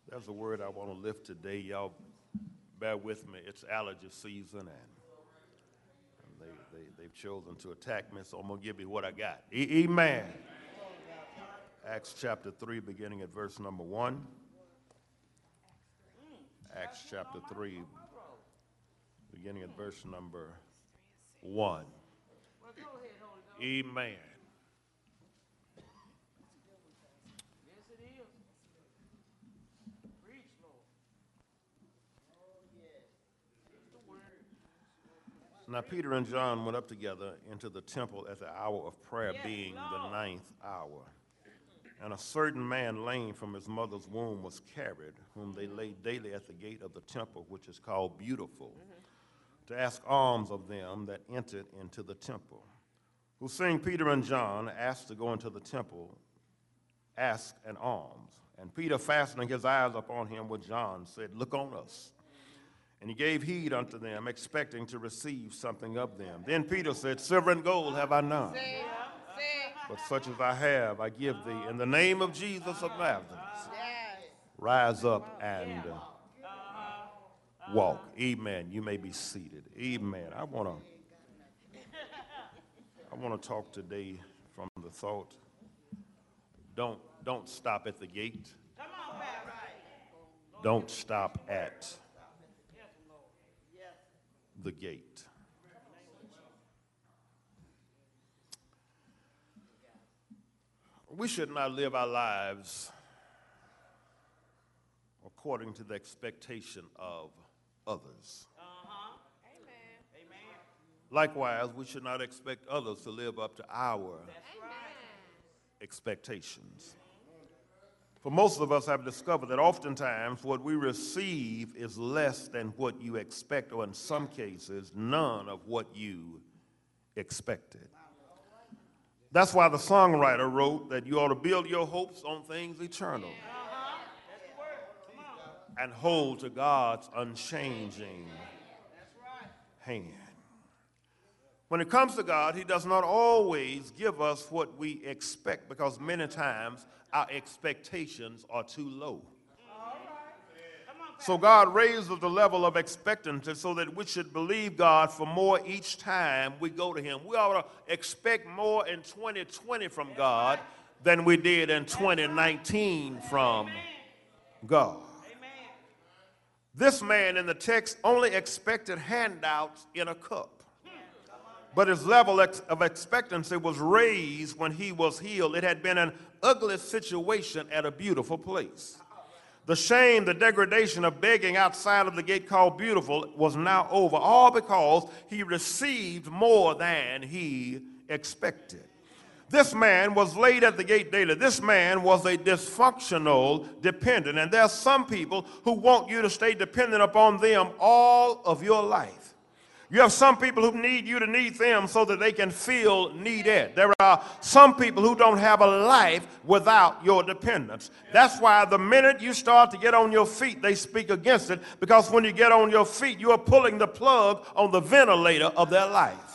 There's a word I want to lift today. Y'all bear with me. It's allergy season, and they've chosen to attack me, so I'm going to give you what I got. Amen. Acts chapter 3, beginning at verse number 1. Acts chapter 3, beginning at verse number 1. Amen. Now Peter and John went up together into the temple at the hour of prayer, being the ninth hour. And a certain man lame from his mother's womb was carried, whom they laid daily at the gate of the temple, which is called Beautiful, to ask alms of them that entered into the temple. Who, seeing Peter and John asked to go into the temple, asked an alms. And Peter, fastening his eyes upon him with John, said, Look on us. And he gave heed unto them, expecting to receive something of them. Then Peter said, Silver and gold have I none, but such as I have I give thee. In the name of Jesus of Nazareth, rise up and walk. Amen. You may be seated. Amen. I want to talk today from the thought, don't stop at the gate. Don't stop at the gate. We should not live our lives according to the expectation of others. Amen. Likewise, we should not expect others to live up to our expectations. For most of us have discovered that oftentimes what we receive is less than what you expect, or in some cases, none of what you expected. That's why the songwriter wrote that you ought to build your hopes on things eternal and hold to God's unchanging hand. When it comes to God, he does not always give us what we expect, because many times our expectations are too low. So God raises the level of expectancy so that we should believe God for more each time we go to him. We ought to expect more in 2020 from God than we did in 2019 from God. This man in the text only expected handouts in a cup. But his level of expectancy was raised when he was healed. It had been an ugly situation at a beautiful place. The shame, the degradation of begging outside of the gate called Beautiful was now over, all because he received more than he expected. This man was laid at the gate daily. This man was a dysfunctional dependent. And there are some people who want you to stay dependent upon them all of your life. You have some people who need you to need them so that they can feel needed. There are some people who don't have a life without your dependence. That's why the minute you start to get on your feet, they speak against it, because when you get on your feet, you are pulling the plug on the ventilator of their life.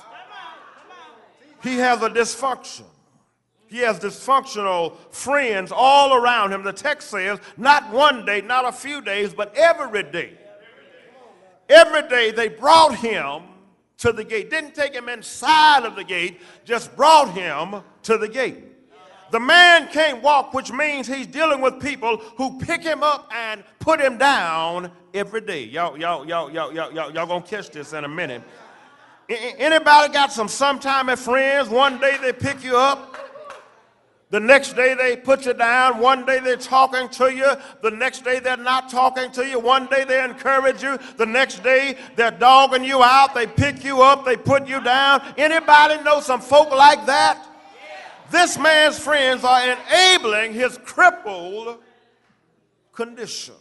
He has a dysfunction. He has dysfunctional friends all around him. The text says not one day, not a few days, but every day. Every day they brought him to the gate. Didn't take him inside of the gate, just brought him to the gate. The man can't walk, which means he's dealing with people who pick him up and put him down every day. Y'all gonna catch this in a minute. Anybody got some sometime friends? One day they pick you up. The next day they put you down. One day they're talking to you. The next day they're not talking to you. One day they encourage you. The next day they're dogging you out. They pick you up. They put you down. Anybody know some folk like that? This man's friends are enabling his crippled condition.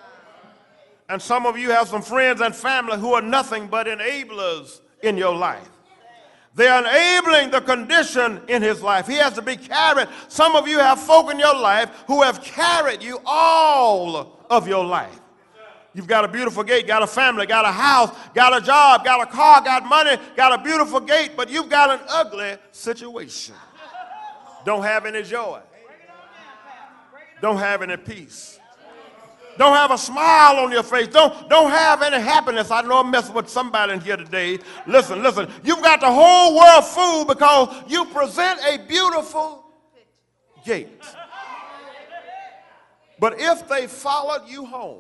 And some of you have some friends and family who are nothing but enablers in your life. They are enabling the condition in his life. He has to be carried. Some of you have folk in your life who have carried you all of your life. You've got a beautiful gate, got a family, got a house, got a job, got a car, got money, got a beautiful gate, but you've got an ugly situation. Don't have any joy. Don't have any peace. Don't have a smile on your face. Don't have any happiness. I know I'm messing with somebody in here today. Listen. You've got the whole world fooled because you present a beautiful gate. But if they followed you home,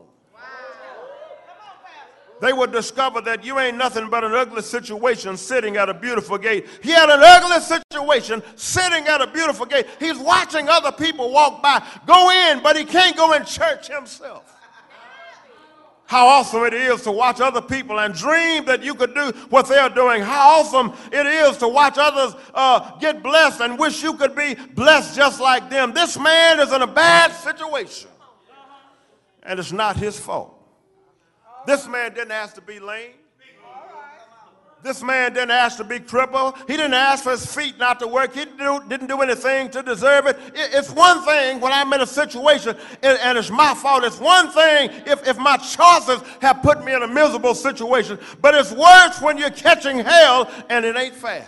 they would discover that you ain't nothing but an ugly situation sitting at a beautiful gate. He had an ugly situation sitting at a beautiful gate. He's watching other people walk by, go in, but he can't go in church himself. How awesome it is to watch other people and dream that you could do what they're doing. How awesome it is to watch others get blessed and wish you could be blessed just like them. This man is in a bad situation, and it's not his fault. This man didn't ask to be lame. This man didn't ask to be crippled. He didn't ask for his feet not to work. He didn't do anything to deserve it. It's one thing when I'm in a situation and it's my fault. It's one thing if my choices have put me in a miserable situation. But it's worse when you're catching hell and it ain't fair.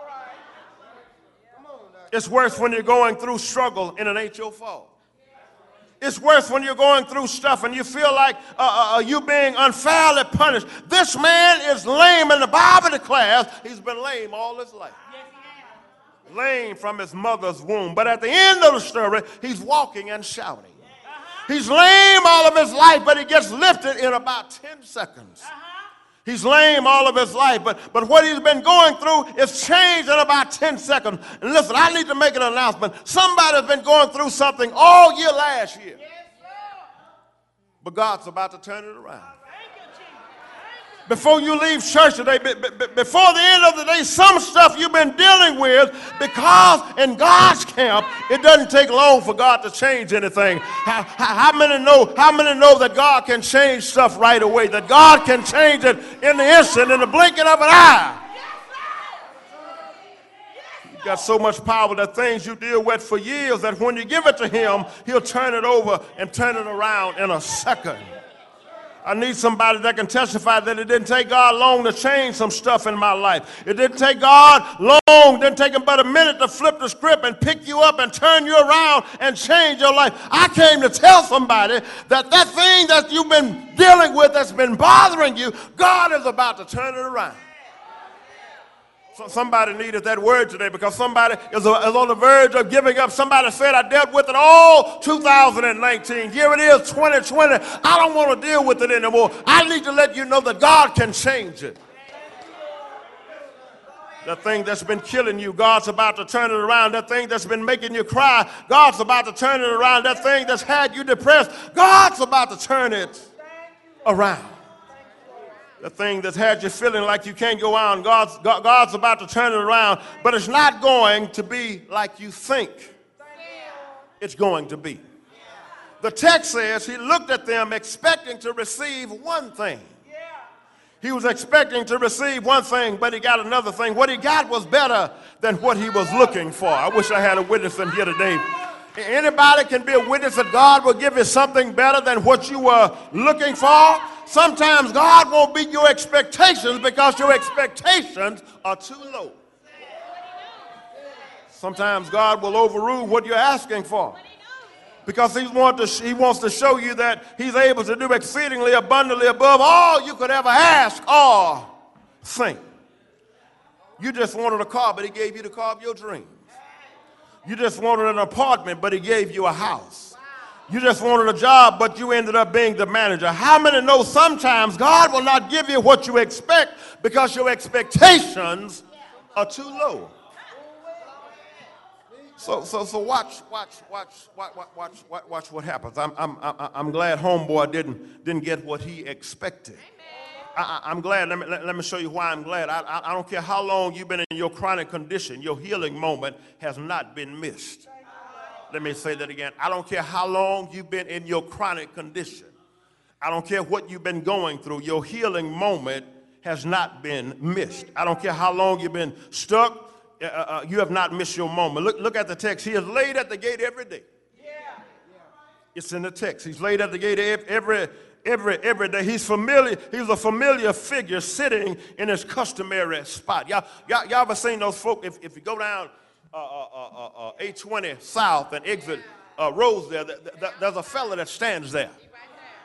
It's worse when you're going through struggle and it ain't your fault. It's worse when you're going through stuff and you feel like you're being unfairly punished. This man is lame, and the Bible declares he's been lame all his life. Lame from his mother's womb. But at the end of the story, he's walking and shouting. He's lame all of his life, but he gets lifted in about 10 seconds. He's lame all of his life, but what he's been going through is changed in about 10 seconds. And listen, I need to make an announcement. Somebody's been going through something all year last year. But God's about to turn it around. Before you leave church today, before the end of the day, some stuff you've been dealing with, because in God's camp, it doesn't take long for God to change anything. How many know that God can change stuff right away, that God can change it in the instant, in the blinking of an eye? You've got so much power that things you deal with for years, that when you give it to him, he'll turn it over and turn it around in a second. I need somebody that can testify that it didn't take God long to change some stuff in my life. It didn't take God long, it didn't take him but a minute to flip the script and pick you up and turn you around and change your life. I came to tell somebody that that thing that you've been dealing with that's been bothering you, God is about to turn it around. Somebody needed that word today because somebody is on the verge of giving up. Somebody said, I dealt with it all 2019. Here it is, 2020. I don't want to deal with it anymore. I need to let you know that God can change it. That thing that's been killing you, God's about to turn it around. That thing that's been making you cry, God's about to turn it around. That thing that's had you depressed, God's about to turn it around. The thing that's had you feeling like you can't go on, God's about to turn it around, but it's not going to be like you think it's going to be. The text says he looked at them expecting to receive one thing. He was expecting to receive one thing, but he got another thing. What he got was better than what he was looking for. I wish I had a witness in here today. Anybody can be a witness that God will give you something better than what you were looking for. Sometimes God won't meet your expectations because your expectations are too low. Sometimes God will overrule what you're asking for because he wants to show you that he's able to do exceedingly abundantly above all you could ever ask or think. You just wanted a car, but he gave you the car of your dreams. You just wanted an apartment, but he gave you a house. You just wanted a job, but you ended up being the manager. How many know sometimes God will not give you what you expect because your expectations are too low? So watch what happens. I'm glad homeboy didn't get what he expected. I'm glad. Let me show you why I'm glad. I don't care how long you've been in your chronic condition, your healing moment has not been missed. Let me say that again. I don't care how long you've been in your chronic condition. I don't care what you've been going through. Your healing moment has not been missed. I don't care how long you've been stuck. You have not missed your moment. Look at the text. He is laid at the gate every day. It's in the text. He's laid at the gate every day. He's familiar. He's a familiar figure sitting in his customary spot. Y'all ever seen those folk? If you go down 820 South and exit Rosedale, there's a fella that stands there.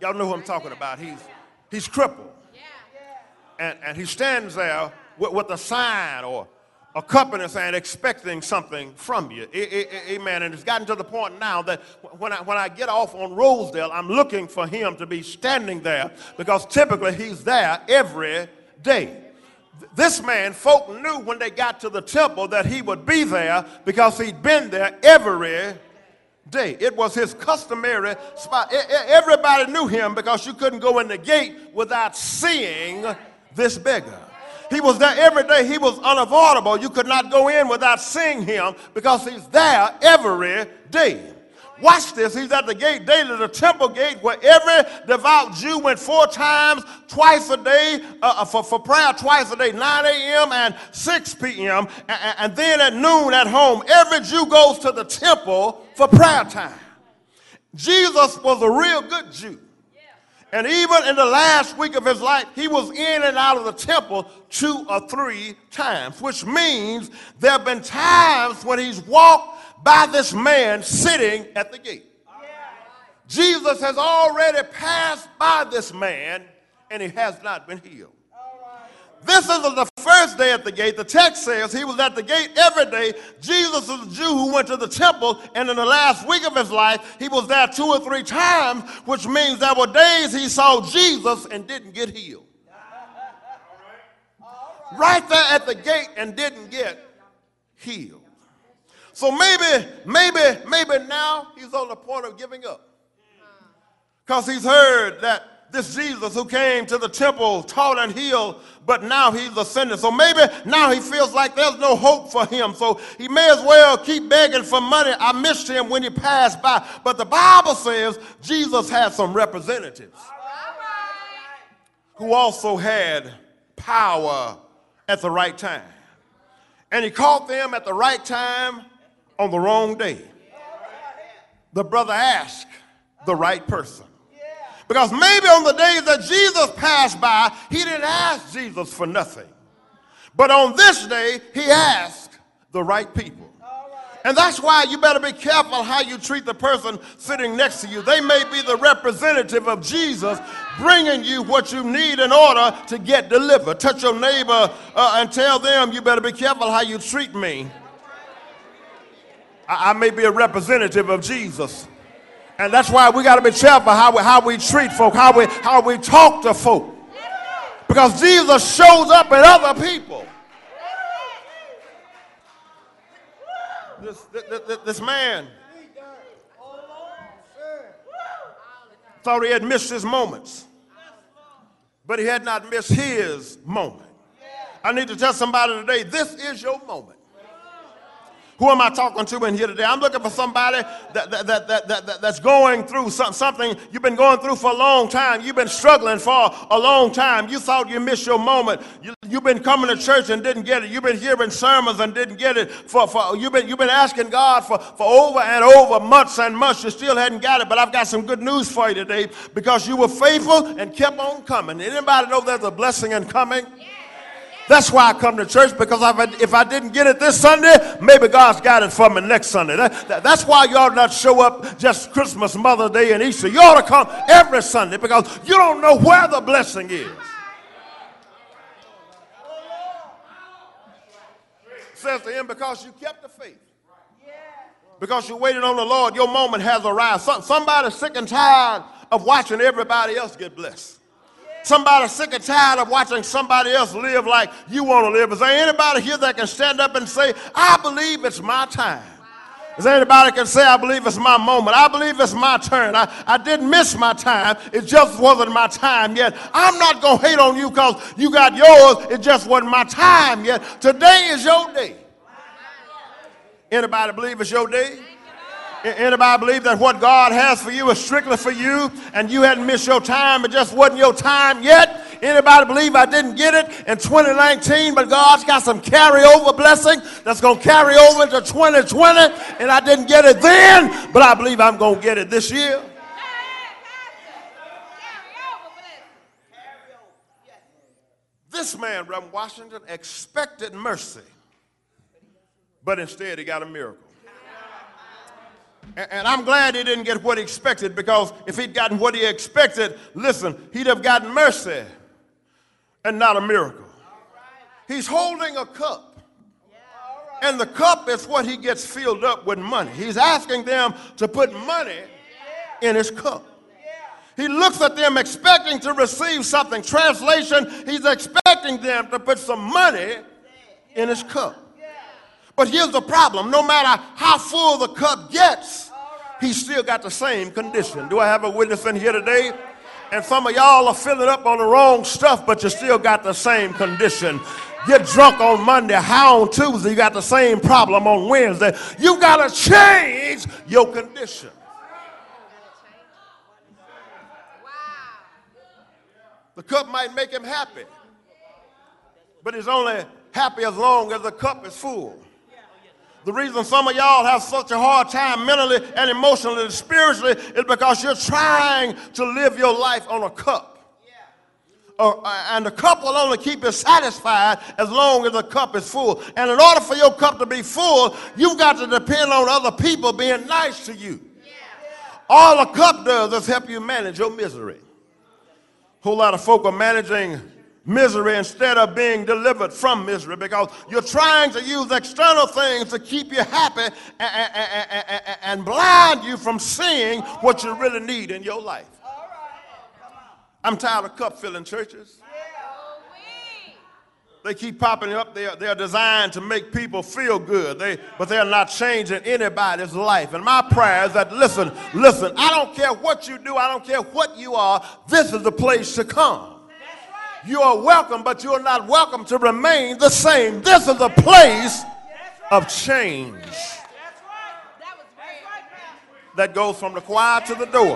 Y'all know who I'm talking about. He's crippled. And he stands there with a sign or a cup in his hand expecting something from you. Amen. And it's gotten to the point now that when I get off on Rosedale, I'm looking for him to be standing there because typically he's there every day. This man, folk knew when they got to the temple that he would be there because he'd been there every day. It was his customary spot. Everybody knew him because you couldn't go in the gate without seeing this beggar. He was there every day. He was unavoidable. You could not go in without seeing him because he's there every day. Watch this. He's at the gate daily, the temple gate, where every devout Jew went 4 times, twice a day, for prayer twice a day, 9 a.m. and 6 p.m. And then at noon at home. Every Jew goes to the temple for prayer time. Jesus was a real good Jew. And even in the last week of his life, he was in and out of the temple 2 or 3 times, which means there have been times when he's walked by this man sitting at the gate. Jesus has already passed by this man, and he has not been healed. This isn't the first day at the gate. The text says he was at the gate every day. Jesus is a Jew who went to the temple, and in the last week of his life, he was there 2 or 3 times, which means there were days he saw Jesus and didn't get healed. Right there at the gate and didn't get healed. So maybe now he's on the point of giving up. Because he's heard that this Jesus who came to the temple taught and healed, but now he's ascended. So maybe now he feels like there's no hope for him. So he may as well keep begging for money. I missed him when he passed by. But the Bible says Jesus had some representatives who also had power at the right time. And he caught them at the right time on the wrong day. The brother asked the right person. Because maybe on the days that Jesus passed by, he didn't ask Jesus for nothing. But on this day, he asked the right people. And that's why you better be careful how you treat the person sitting next to you. They may be the representative of Jesus bringing you what you need in order to get delivered. Touch your neighbor and tell them, you better be careful how you treat me. I may be a representative of Jesus. And that's why we got to be careful how we treat folk, how we talk to folk. Because Jesus shows up in other people. This man thought he had missed his moments, but he had not missed his moment. I need to tell somebody today, this is your moment. Who am I talking to in here today? I'm looking for somebody that's going through something you've been going through for a long time. You've been struggling for a long time. You thought you missed your moment. You've been coming to church and didn't get it. You've been hearing sermons and didn't get it. You've been asking God for over and over, months and months. You still hadn't got it. But I've got some good news for you today because you were faithful and kept on coming. Anybody know there's a blessing in coming? That's why I come to church, because if I didn't get it this Sunday, maybe God's got it for me next Sunday. That's why you ought to not show up just Christmas, Mother's Day, and Easter. You ought to come every Sunday because you don't know where the blessing is. It says to him, because you kept the faith. Because you waited on the Lord, your moment has arrived. Somebody's sick and tired of watching everybody else get blessed. Somebody's sick and tired of watching somebody else live like you want to live. Is there anybody here that can stand up and say, I believe it's my time? Is there anybody that can say, I believe it's my moment? I believe it's my turn. I didn't miss my time. It just wasn't my time yet. I'm not going to hate on you because you got yours. It just wasn't my time yet. Today is your day. Anybody believe it's your day? Anybody believe that what God has for you is strictly for you and you hadn't missed your time, it just wasn't your time yet? Anybody believe I didn't get it in 2019, but God's got some carryover blessing that's going to carry over into 2020, and I didn't get it then, but I believe I'm going to get it this year? This man, Reverend Washington, expected mercy, but instead he got a miracle. And I'm glad he didn't get what he expected, because if he'd gotten what he expected, listen, he'd have gotten mercy and not a miracle. He's holding a cup. And the cup is what he gets filled up with money. He's asking them to put money in his cup. He looks at them expecting to receive something. Translation, he's expecting them to put some money in his cup. But here's the problem. No matter how full the cup gets, he's still got the same condition. Do I have a witness in here today? And some of y'all are filling up on the wrong stuff, but you still got the same condition. Get drunk on Monday, high on Tuesday, you got the same problem on Wednesday. You got to change your condition. The cup might make him happy, but he's only happy as long as the cup is full. The reason some of y'all have such a hard time mentally and emotionally and spiritually is because you're trying to live your life on a cup. And the cup will only keep you satisfied as long as the cup is full. And in order for your cup to be full, you've got to depend on other people being nice to you. All a cup does is help you manage your misery. A whole lot of folk are managing misery instead of being delivered from misery, because you're trying to use external things to keep you happy and blind you from seeing what you really need in your life. I'm tired of cup-filling churches. They keep popping up. They're designed to make people feel good, but they're not changing anybody's life. And my prayer is that, listen, I don't care what you do. I don't care what you are. This is the place to come. You are welcome, but you are not welcome to remain the same. This is a place of change that goes from the choir to the door.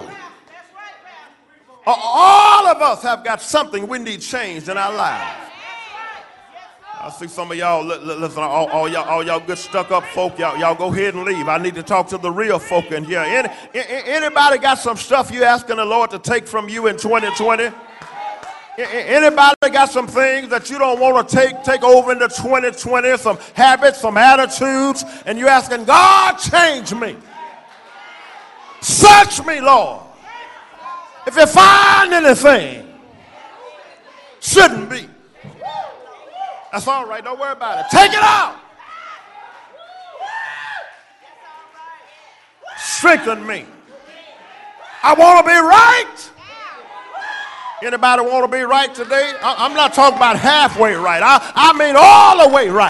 All of us have got something we need changed in our lives. I see some of y'all, listen, all y'all good stuck-up folk, y'all go ahead and leave. I need to talk to the real folk in here. Anybody got some stuff you asking the Lord to take from you in 2020? Anybody got some things that you don't want to take over into 2020, some habits, some attitudes, and you asking, God, change me. Search me, Lord. If you find anything, shouldn't be. That's all right. Don't worry about it. Take it out. Strengthen me. I want to be right. Anybody want to be right today? I'm not talking about halfway right. I mean all the way right.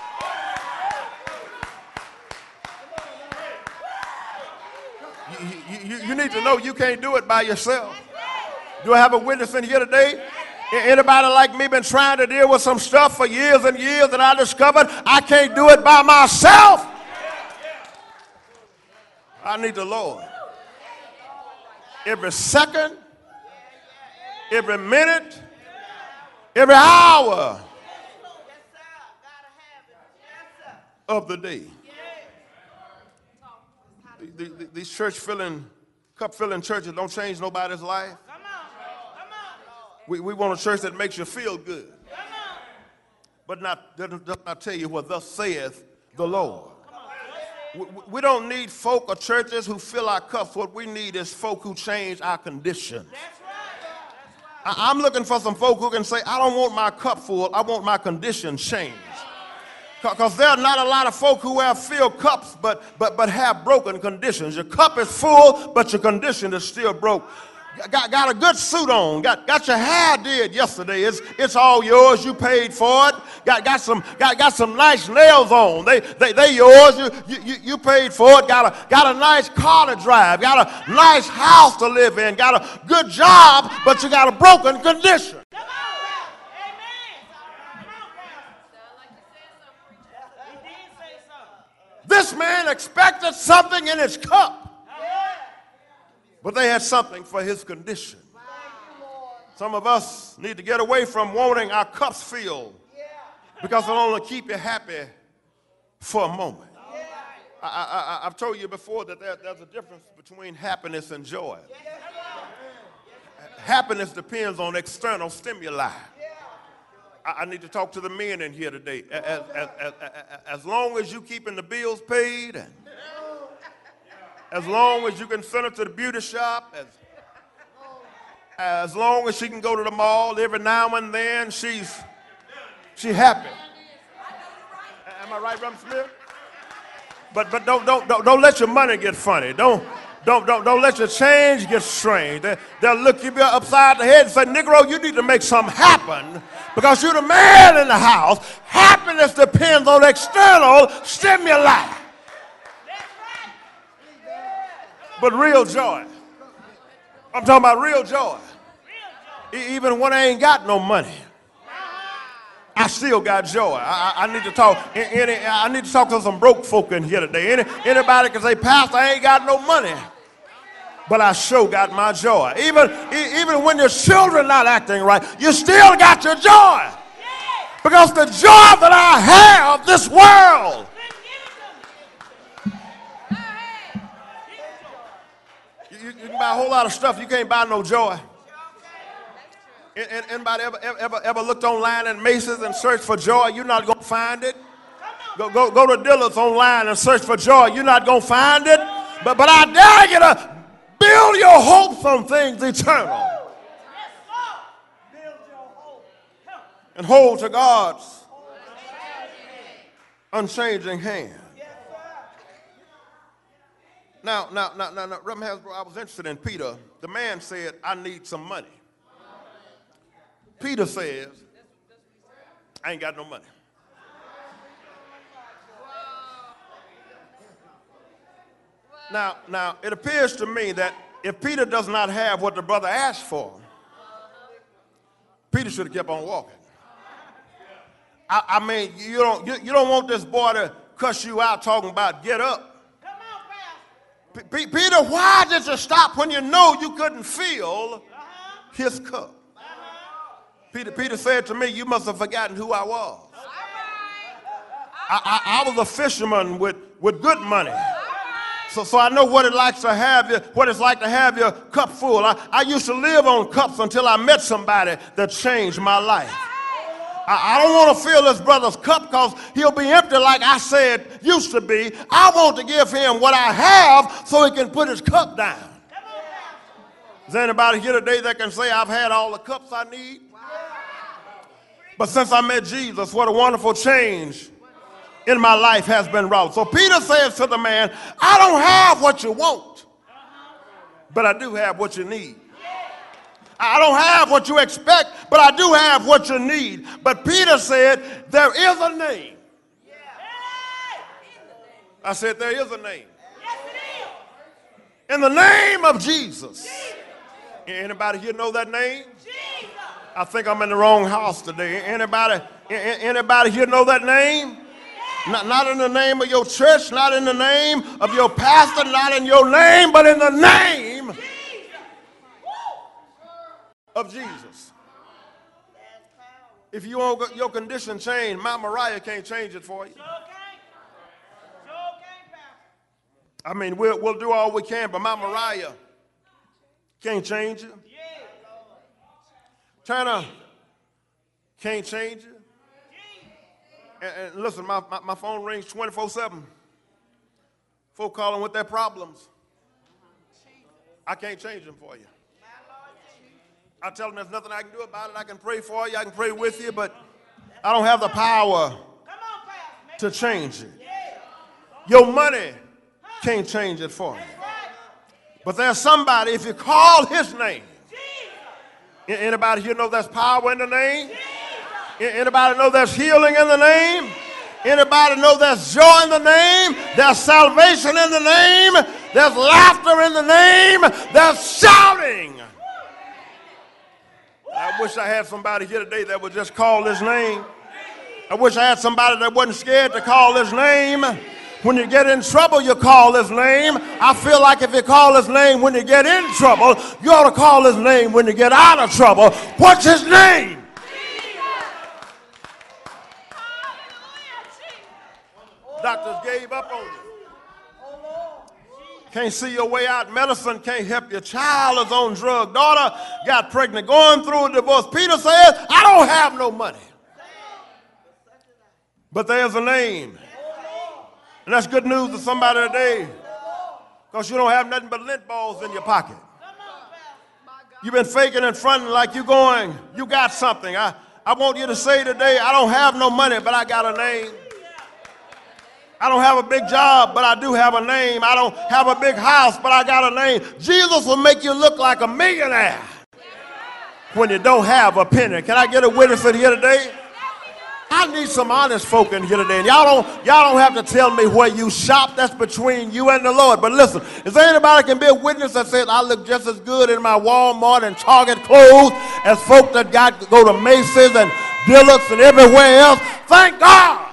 You need to know you can't do it by yourself. Do I have a witness in here today? Anybody like me been trying to deal with some stuff for years and years, and I discovered I can't do it by myself? I need the Lord. Every second, every minute, every hour of the day. These cup-filling churches don't change nobody's life. We want a church that makes you feel good, but does not tell you what thus saith the Lord. We don't need folk or churches who fill our cups. What we need is folk who change our conditions. I'm looking for some folk who can say, I don't want my cup full, I want my condition changed. Because there are not a lot of folk who have filled cups but have broken conditions. Your cup is full, but your condition is still broke. Got a good suit on, got your hair did yesterday. It's all yours. You paid for it. Got some nice nails on. They yours. You paid for it. Got a nice car to drive. Got a nice house to live in. Got a good job, but you got a broken condition. This man expected something in his cup, but they had something for his condition. Some of us need to get away from wanting our cups filled, because it'll only keep you happy for a moment. I've told you before that there's a difference between happiness and joy. Happiness depends on external stimuli. I need to talk to the men in here today. As long as you keeping the bills paid As long as you can send her to the beauty shop, as long as she can go to the mall every now and then, she happy. Am I right, Brother Smith? But don't let your money get funny. Don't let your change get strange. They'll look you upside the head and say, Negro, you need to make something happen because you're the man in the house. Happiness depends on external stimuli. But real joy. I'm talking about real joy. Even when I ain't got no money, I still got joy. I need to talk. I need to talk to some broke folk in here today. Anybody can say, Pastor, I ain't got no money, but I sure got my joy. Even when your children not acting right, you still got your joy. Because the joy that I have, this world. You can buy a whole lot of stuff. You can't buy no joy. Anybody ever looked online at Macy's and searched for joy? You're not going to find it. Go to Dillard's online and search for joy. You're not going to find it. But I dare you to build your hopes on things eternal. And hold to God's unchanging hand. Now, Reverend Hasbro, I was interested in Peter. The man said, I need some money. Peter says, I ain't got no money. Now, it appears to me that if Peter does not have what the brother asked for, Peter should have kept on walking. I mean, you don't want this boy to cuss you out talking about get up. Peter, why did you stop when you know you couldn't fill his cup? Peter said to me, you must have forgotten who I was. I was a fisherman with good money. So I know what it's like to have your cup full. I used to live on cups until I met somebody that changed my life. I don't want to fill this brother's cup because he'll be empty like I said used to be. I want to give him what I have so he can put his cup down. Is there anybody here today that can say I've had all the cups I need? But since I met Jesus, what a wonderful change in my life has been wrought. So Peter says to the man, I don't have what you want, but I do have what you need. I don't have what you expect, but I do have what you need. But Peter said, there is a name. I said, there is a name. In the name of Jesus. Anybody here know that name? I think I'm in the wrong house today. Anybody here know that name? Not in the name of your church, not in the name of your pastor, not in your name, but in the name of Jesus. If you want your condition changed, Mount Moriah can't change it for you. I mean, we'll do all we can, but Mount Moriah can't change it. Turner can't change it. And listen, my phone rings 24/7. Folk calling with their problems. I can't change them for you. I tell them there's nothing I can do about it. I can pray for you. I can pray with you, but I don't have the power to change it. Your money can't change it for you. But there's somebody, if you call his name. Anybody here know there's power in the name? Anybody know there's healing in the name? Anybody know there's joy in the name? There's salvation in the name. There's laughter in the name. There's shouting. I wish I had somebody here today that would just call his name. I wish I had somebody that wasn't scared to call his name. When you get in trouble, you call his name. I feel like if you call his name when you get in trouble, you ought to call his name when you get out of trouble. What's his name? Doctors gave up on you. Can't see your way out. Medicine can't help you. Child is on drug. Daughter got pregnant, going through a divorce. Peter says, I don't have no money. But there's a name. And that's good news to somebody today. Because you don't have nothing but lint balls in your pocket. You've been faking and fronting like you got something. I want you to say today, I don't have no money, but I got a name. I don't have a big job, but I do have a name. I don't have a big house, but I got a name. Jesus will make you look like a millionaire when you don't have a penny. Can I get a witness in here today? I need some honest folk in here today. And y'all don't have to tell me where you shop. That's between you and the Lord. But listen, is there anybody can be a witness that says I look just as good in my Walmart and Target clothes as folk that go to Macy's and Dillard's and everywhere else? Thank God.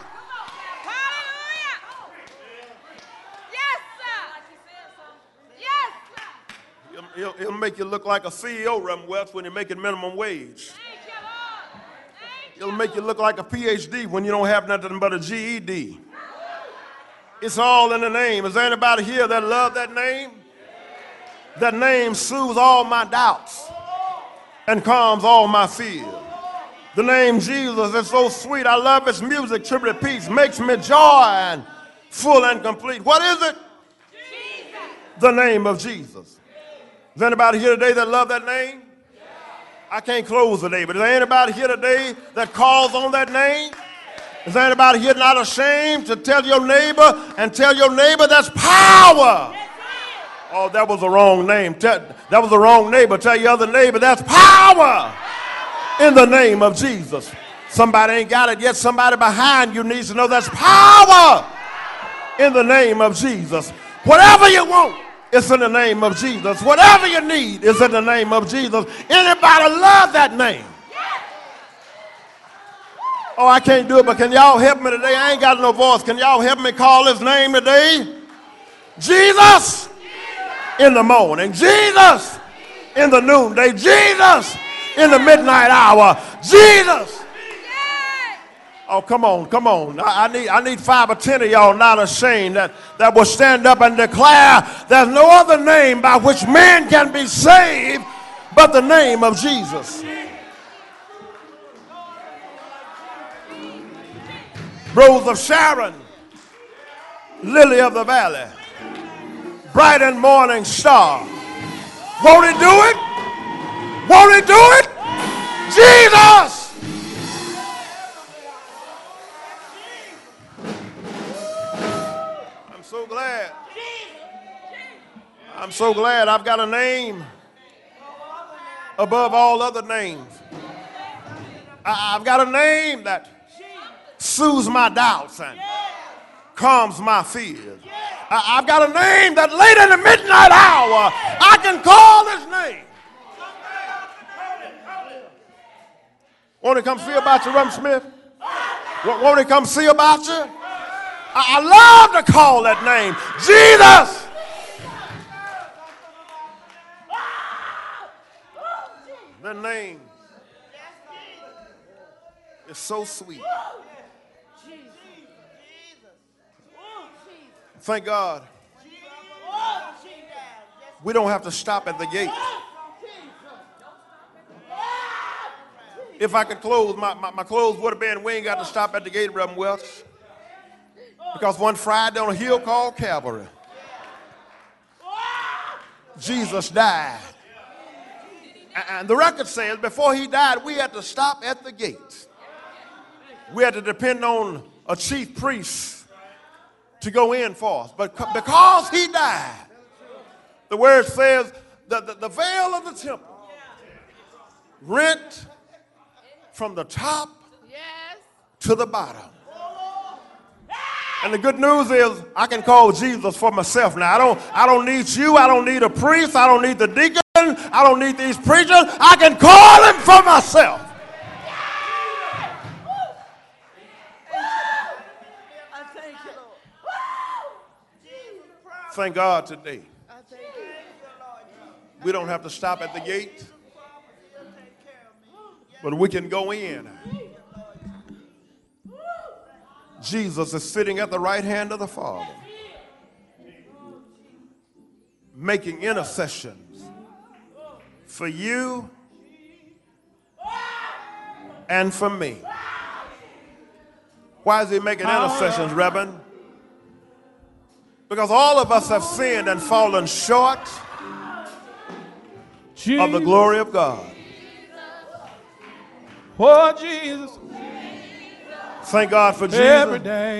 It'll make you look like a CEO, Reverend Welch, when you're making minimum wage. It'll make you look like a PhD when you don't have nothing but a GED. It's all in the name. Is there anybody here that love that name? That name soothes all my doubts and calms all my fears. The name Jesus is so sweet. I love its music, tribute peace, makes me joy and full and complete. What is it? Jesus. The name of Jesus. Is anybody here today that love that name? I can't close today, but is there anybody here today that calls on that name? Is there anybody here not ashamed to tell your neighbor that's power? Oh, that was the wrong name. That was the wrong neighbor. Tell your other neighbor that's power in the name of Jesus. Somebody ain't got it yet. Somebody behind you needs to know that's power in the name of Jesus. Whatever you want, it's in the name of Jesus. Whatever you need is in the name of Jesus. Anybody love that name? Oh, I can't do it, but can y'all help me today? I ain't got no voice. Can y'all help me call his name today? Jesus in the morning. Jesus in the noonday. Jesus in the midnight hour. Jesus. Oh, come on. I need 5 or 10 of y'all not ashamed that will stand up and declare there's no other name by which man can be saved but the name of Jesus. Rose of Sharon, lily of the valley, bright and morning star. Won't he do it? Won't he do it? Jesus! I'm so glad I've got a name above all other names. I've got a name that soothes my doubts and calms my fears. I've got a name that late in the midnight hour I can call his name. Won't he come see about you, Reverend Smith? Won't he come see about you? I love to call that name, Jesus. The name is so sweet. Thank God. We don't have to stop at the gate. If I could close, my clothes would have been, we ain't got to stop at the gate, Reverend Welch. Because one Friday on a hill called Calvary, Jesus died. And the record says before he died, we had to stop at the gate. We had to depend on a chief priest to go in for us. But because he died, the word says that the veil of the temple rent from the top to the bottom. And the good news is I can call Jesus for myself now. I don't need you. I don't need a priest. I don't need the deacon. I don't need these preachers. I can call him for myself. Thank God today. We don't have to stop at the gate, but we can go in. Jesus is sitting at the right hand of the Father, making intercessions for you and for me. Why is he making intercessions, Reverend? Because all of us have sinned and fallen short of the glory of God. Oh, Jesus. Thank God for Jesus. Every day.